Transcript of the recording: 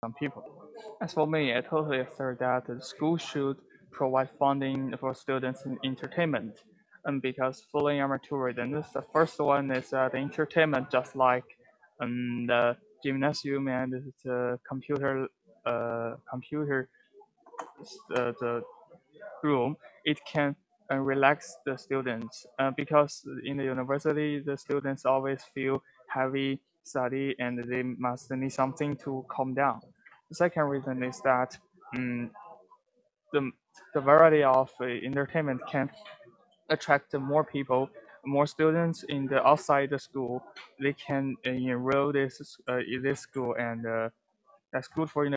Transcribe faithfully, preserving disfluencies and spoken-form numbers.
some people. As for me, I totally assert that the school should provide funding for students in entertainment. And because following are two reasons. The first one is that entertainment, just like um, the gymnasium and the computer, uh, computer, uh, the room, it can uh, relax the students uh, because in the university the students always feel heavy study and they must need something to calm down. The second reason is that um, the, the variety of uh, entertainment can attract more people, more students in the outside the school. They can uh, enroll this uh, in this school, and uh, that's good for